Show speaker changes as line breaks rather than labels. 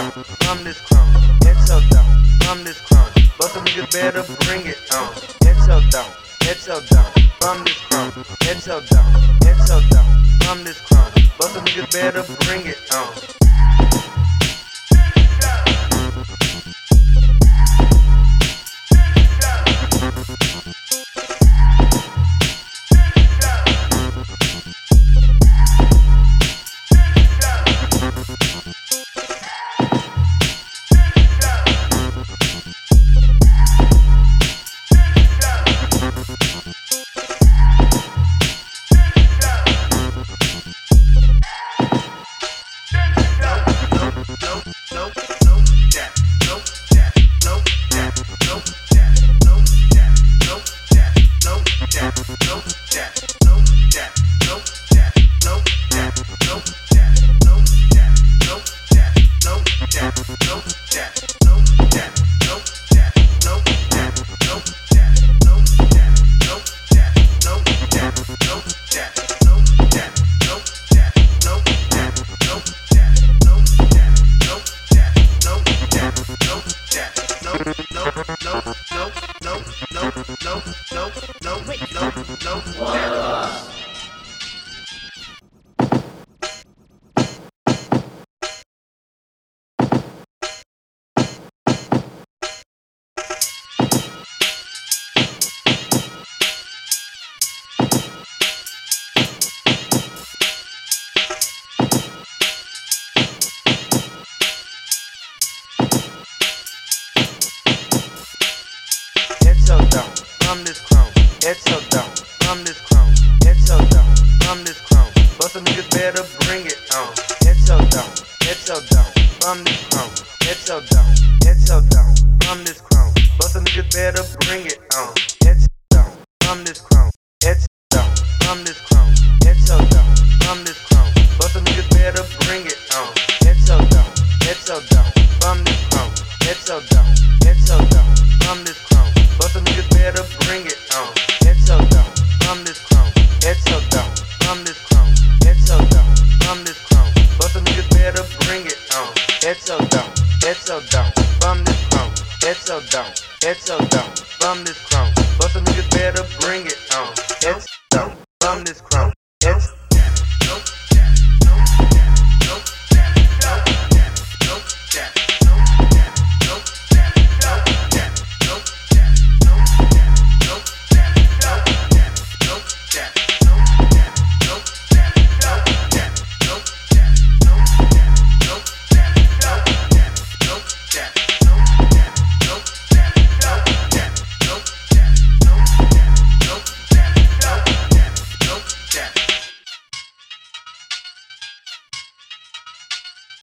down from this crown. Head so down from this crown. But some niggas better bring it on. Head so down from this crown. Head so down from this crown. But some niggas better bring it on. From this crown, head so down from this crown, head so down from this crown. But some niggas better bring it on. Head so down from this crown, head so down from this crown. But some niggas better bring it on. Head so down from this crown, head so down from this crown, head so down from this crown. But some niggas better bring it on. Head so down from this crown, head so down from this crown. But some niggas better bring it on. Head so down from this crown. Head so down from this crown. Head so down from this crown. But some niggas better bring it on. Head so down from this crown. Head so down from this crown. But some niggas better bring it on.